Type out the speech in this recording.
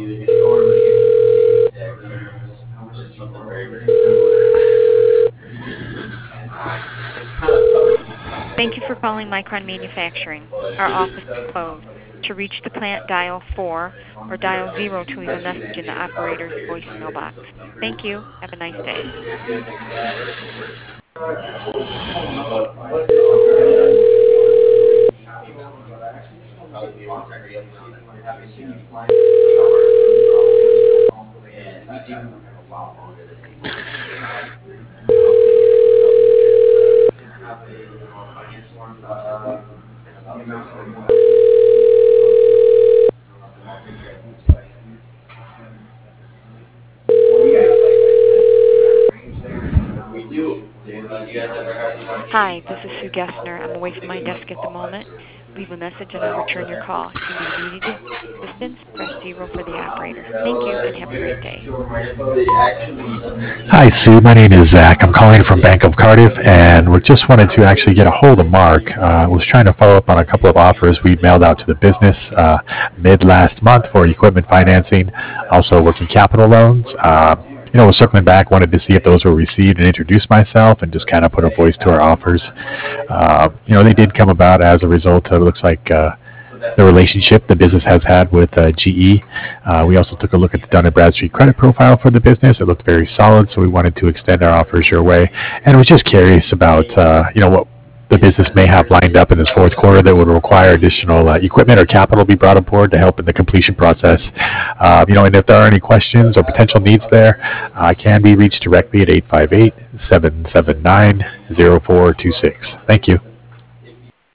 Thank you for calling Micron Manufacturing. Our office is closed. To reach the plant, dial 4 or dial 0 to leave a message in the operator's voicemail box. Thank you. Have a nice day. Hi, this is Sue Gessner. I'm away from my desk at the moment. Leave a message and I'll return your call. If you need immediate assistance, press 0 for the operator. Thank you and have a great day. Hi, Sue. My name is Zach. I'm calling from Bank of Cardiff, and we just wanted to actually get a hold of Mark. Was trying to follow up on a couple of offers we mailed out to the business mid last month for equipment financing, also working capital loans. Was circling back, wanted to see if those were received and introduce myself and just kind of put a voice to our offers. They did come about as a result of, it looks like, the relationship the business has had with GE. We also took a look at the Dun & Bradstreet credit profile for the business. It looked very solid, so we wanted to extend our offers your way. And was just curious about, what the business may have lined up in this fourth quarter that would require additional equipment or capital be brought aboard to help in the completion process. And if there are any questions or potential needs there, I can be reached directly at 858-779-0426. Thank you.